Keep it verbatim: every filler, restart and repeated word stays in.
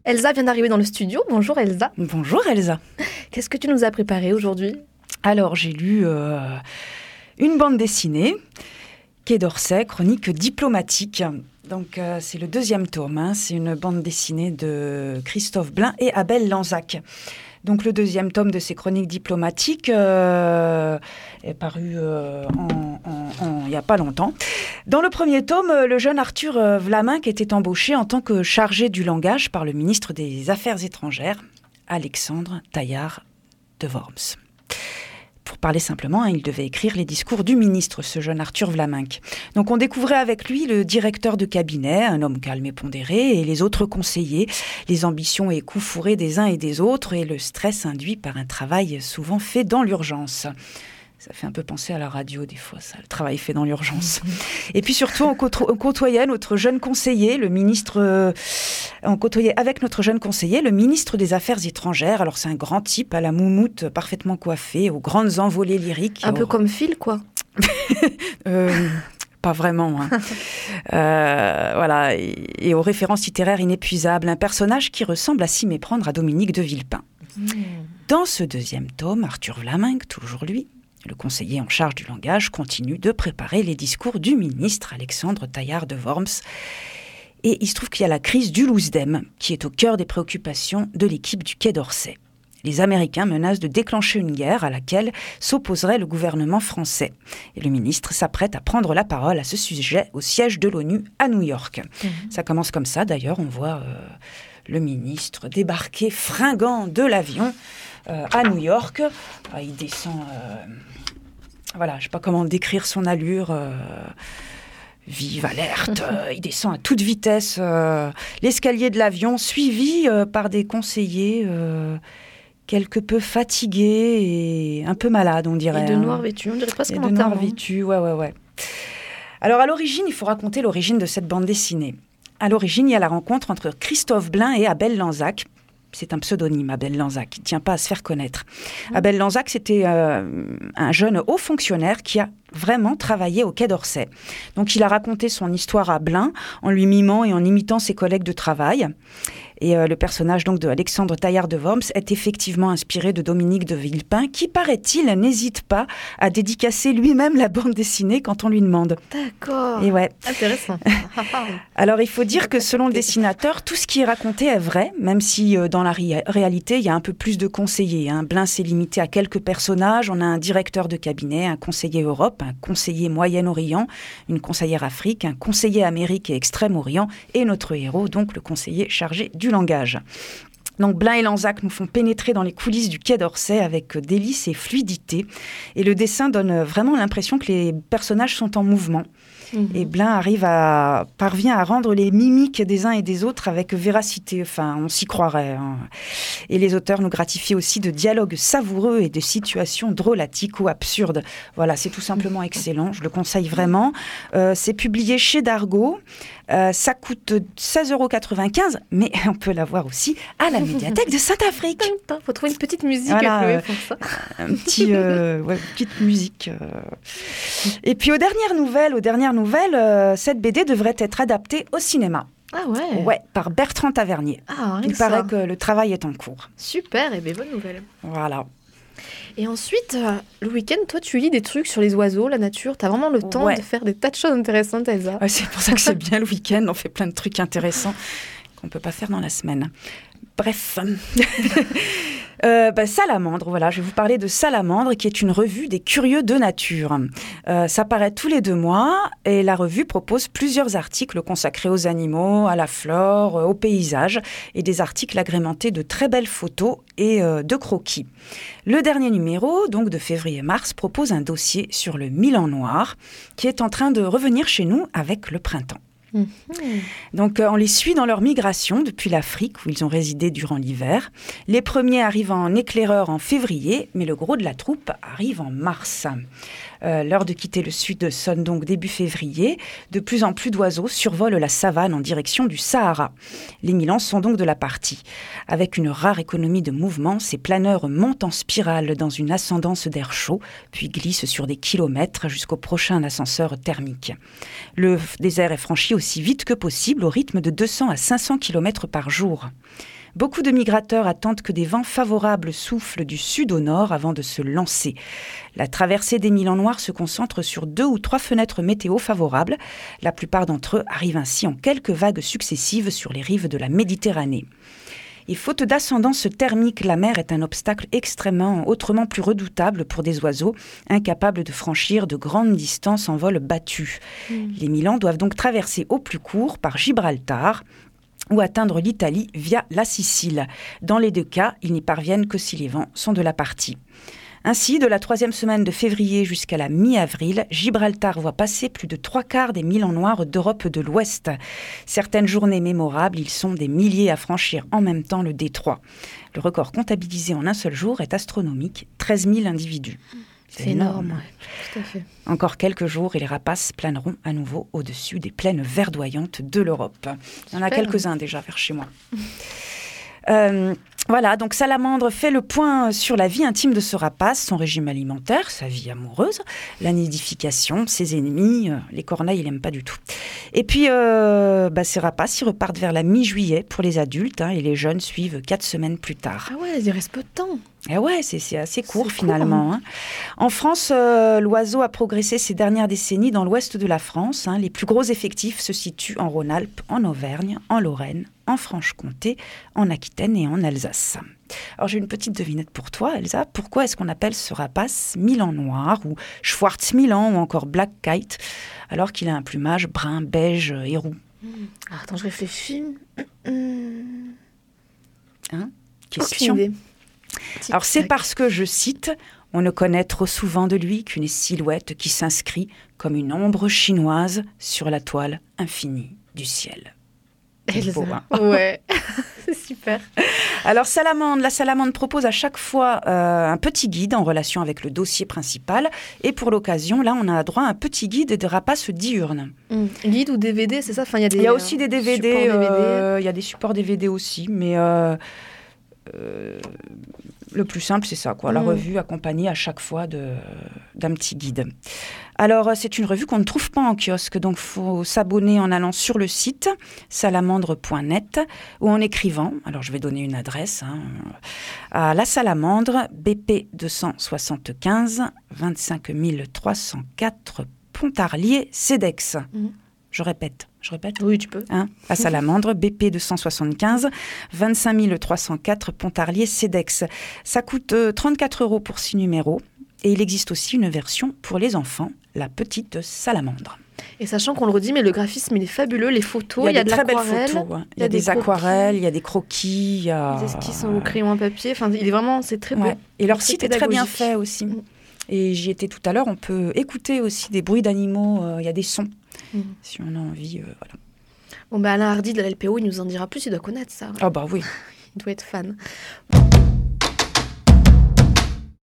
Elsa vient d'arriver dans le studio. Bonjour Elsa. Bonjour Elsa. Qu'est-ce que tu nous as préparé aujourd'hui ? Alors j'ai lu euh, une bande dessinée, Quai d'Orsay, chronique diplomatique. Donc euh, c'est le deuxième tome, hein. C'est une bande dessinée de Christophe Blain et Abel Lanzac. Donc le deuxième tome de ces chroniques diplomatiques euh, est paru euh, en, en, en, il n'y a pas longtemps. Dans le premier tome, le jeune Arthur Vlaminck était embauché en tant que chargé du langage par le ministre des Affaires étrangères, Alexandre Taillard de Worms. Pour parler simplement, il devait écrire les discours du ministre, ce jeune Arthur Vlaminck. Donc on découvrait avec lui le directeur de cabinet, un homme calme et pondéré, et les autres conseillers, les ambitions et coups fourrés des uns et des autres, et le stress induit par un travail souvent fait dans l'urgence. Ça fait un peu penser à la radio des fois, ça, le travail fait dans l'urgence. Et puis surtout, on, côto- on côtoyait notre jeune conseiller, le ministre... Euh, on côtoyait avec notre jeune conseiller, le ministre des Affaires étrangères. Alors c'est un grand type à la moumoute, parfaitement coiffé, aux grandes envolées lyriques. Un aux... peu comme Phil, quoi. euh, pas vraiment. Hein. euh, voilà, et, et aux références littéraires inépuisables. Un personnage qui ressemble à s'y méprendre à Dominique de Villepin. Mmh. Dans ce deuxième tome, Arthur Vlaminck, toujours lui, le conseiller en charge du langage, continue de préparer les discours du ministre Alexandre Taillard de Worms. Et il se trouve qu'il y a la crise du Lousdem, qui est au cœur des préoccupations de l'équipe du Quai d'Orsay. Les Américains menacent de déclencher une guerre à laquelle s'opposerait le gouvernement français. Et le ministre s'apprête à prendre la parole à ce sujet au siège de l'ONU à New York. Mmh. Ça commence comme ça, d'ailleurs, on voit euh, le ministre débarquer fringant de l'avion euh, à New York. Euh, il descend... Euh, voilà, je ne sais pas comment décrire son allure... Euh, vive, alerte, euh, il descend à toute vitesse euh, l'escalier de l'avion, suivi euh, par des conseillers euh, quelque peu fatigués et un peu malades, on dirait. Et de hein. noir vêtus, on dirait presque et un de noir enterrement. vêtus, ouais, ouais, ouais. Alors à l'origine, il faut raconter l'origine de cette bande dessinée. À l'origine, il y a la rencontre entre Christophe Blain et Abel Lanzac. C'est un pseudonyme, Abel Lanzac, il ne tient pas à se faire connaître. Mmh. Abel Lanzac, c'était euh, un jeune haut fonctionnaire qui a vraiment travaillé au Quai d'Orsay. Donc il a raconté son histoire à Blain en lui mimant et en imitant ses collègues de travail. Et euh, le personnage donc de Alexandre Taillard de Worms est effectivement inspiré de Dominique de Villepin, qui, paraît-il, n'hésite pas à dédicacer lui-même la bande dessinée quand on lui demande. D'accord. Et ouais. Intéressant. Alors il faut dire que selon le dessinateur, tout ce qui est raconté est vrai, même si euh, dans la ré- réalité, il y a un peu plus de conseillers. Hein. Blain s'est limité à quelques personnages. On a un directeur de cabinet, un conseiller Europe, un conseiller Moyen-Orient, une conseillère Afrique, un conseiller Amérique et Extrême-Orient, et notre héros, donc le conseiller chargé du langage. Donc Blain et Lanzac nous font pénétrer dans les coulisses du Quai d'Orsay avec délice et fluidité. Et le dessin donne vraiment l'impression que les personnages sont en mouvement. Mmh. Et Blain arrive à, parvient à rendre les mimiques des uns et des autres avec véracité. Enfin, on s'y croirait. Hein. Et les auteurs nous gratifient aussi de dialogues savoureux et de situations drôlatiques ou absurdes. Voilà, c'est tout simplement excellent. Je le conseille vraiment. Euh, c'est publié chez Dargaud. Euh, ça coûte seize euros quatre-vingt-quinze, mais on peut l'avoir aussi à la médiathèque de Saint-Afrique. Il faut trouver une petite musique voilà, à Chloé euh, pour ça. Un petit, euh, ouais, une petite musique. Euh. Et puis aux dernières nouvelles, aux dernières nouvelles, euh, cette B D devrait être adaptée au cinéma. Ah ouais. Ouais, par Bertrand Tavernier. Ah, Il paraît ça. que le travail est en cours. Super, et bien bonne nouvelle. Voilà. Et ensuite, euh, le week-end, toi, tu lis des trucs sur les oiseaux, la nature. Tu as vraiment le temps ouais. de faire des tas de choses intéressantes, Elsa. Ouais, c'est pour ça que c'est bien le week-end. On fait plein de trucs intéressants qu'on ne peut pas faire dans la semaine. Bref. euh, bah, Salamandre, voilà, je vais vous parler de Salamandre, qui est une revue des curieux de nature. Euh, ça paraît tous les deux mois et la revue propose plusieurs articles consacrés aux animaux, à la flore, au paysage et des articles agrémentés de très belles photos et euh, de croquis. Le dernier numéro, donc de février-mars, propose un dossier sur le milan noir qui est en train de revenir chez nous avec le printemps. Mmh. Donc euh, on les suit dans leur migration depuis l'Afrique où ils ont résidé durant l'hiver. Les premiers arrivent en éclaireur en février, mais le gros de la troupe arrive en mars. Euh, l'heure de quitter le sud sonne donc début février. De plus en plus d'oiseaux survolent la savane en direction du Sahara. Les milans sont donc de la partie. Avec une rare économie de mouvement, ces planeurs montent en spirale dans une ascendance d'air chaud, puis glissent sur des kilomètres jusqu'au prochain ascenseur thermique. Le désert est franchi aussi aussi vite que possible, au rythme de deux cents à cinq cents kilomètres par jour. Beaucoup de migrateurs attendent que des vents favorables soufflent du sud au nord avant de se lancer. La traversée des Milans Noirs se concentre sur deux ou trois fenêtres météo favorables. La plupart d'entre eux arrivent ainsi en quelques vagues successives sur les rives de la Méditerranée. Et faute d'ascendance thermique, la mer est un obstacle extrêmement, autrement plus redoutable pour des oiseaux incapables de franchir de grandes distances en vol battu. Mmh. Les Milans doivent donc traverser au plus court par Gibraltar, ou atteindre l'Italie via la Sicile. Dans les deux cas, ils n'y parviennent que si les vents sont de la partie. Ainsi, de la troisième semaine de février jusqu'à la mi-avril, Gibraltar voit passer plus de trois quarts des Milans Noirs d'Europe de l'Ouest. Certaines journées mémorables, ils sont des milliers à franchir en même temps le détroit. Le record comptabilisé en un seul jour est astronomique, treize mille individus. C'est, C'est énorme, énorme. Ouais, tout à fait. Encore quelques jours et les rapaces planeront à nouveau au-dessus des plaines verdoyantes de l'Europe. Il y en a quelques-uns déjà vers chez moi. euh, voilà, donc Salamandre fait le point sur la vie intime de ce rapace, son régime alimentaire, sa vie amoureuse, la nidification, ses ennemis, euh, les corneilles, il n'aime pas du tout. Et puis, euh, bah, ces rapaces, ils repartent vers la mi-juillet pour les adultes, hein, et les jeunes suivent quatre semaines plus tard. Ah ouais, il reste peu de temps. Eh ouais, c'est, c'est assez court c'est finalement. Court, hein. Hein. En France, euh, l'oiseau a progressé ces dernières décennies dans l'ouest de la France. Hein. Les plus gros effectifs se situent en Rhône-Alpes, en Auvergne, en Lorraine, en Franche-Comté, en Aquitaine et en Alsace. Alors j'ai une petite devinette pour toi, Elsa. Pourquoi est-ce qu'on appelle ce rapace Milan Noir ou Schwarzmilan ou encore Black Kite alors qu'il a un plumage brun, beige et roux? Mmh. Ah, attends, je réfléchis. Hein? Question. Aucune idée. Alors c'est parce que, je cite, « On ne connaît trop souvent de lui qu'une silhouette qui s'inscrit comme une ombre chinoise sur la toile infinie du ciel. » C'est beau, hein. Ouais, c'est super. Alors Salamandre, la Salamandre propose à chaque fois euh, un petit guide en relation avec le dossier principal. Et pour l'occasion, là, on a droit à un petit guide de rapaces diurnes. Mmh. Guide ou D V D, c'est ça? Enfin, y a des, il y a aussi des D V D. Il euh, y a des supports D V D aussi, mais... Euh, Euh, le plus simple, c'est ça, quoi. La mmh. revue accompagnée à chaque fois de, d'un petit guide. Alors, c'est une revue qu'on ne trouve pas en kiosque, donc il faut s'abonner en allant sur le site salamandre point net ou en écrivant, alors je vais donner une adresse, hein, à La Salamandre, B P deux cent soixante-quinze, vingt-cinq mille trois cent quatre, Pontarlier, Cedex. Mmh. Je répète, je répète. Oui, tu peux. Hein, à Salamandre, B P deux cent soixante-quinze, vingt-cinq mille trois cent quatre, Pontarlier, Cedex. Ça coûte euh, trente-quatre euros pour six numéros. Et il existe aussi une version pour les enfants, la petite Salamandre. Et sachant qu'on le redit, mais le graphisme, il est fabuleux. Les photos, il y a, il y a de très l'aquarelle. Belles photos, hein. Il y a, il y a des, des aquarelles, il y a des croquis. Il y a des esquisses au crayon à papier. Enfin, il est vraiment, c'est très beau. Ouais. Et leur site est très bien fait aussi. Mmh. Et j'y étais tout à l'heure. On peut écouter aussi des bruits d'animaux. Euh, il y a des sons. Mmh. Si on a envie, euh, voilà. Bon, bah Alain Hardy de la L P O, il nous en dira plus, il doit connaître ça. Ah bah oui. Il doit être fan. Bon.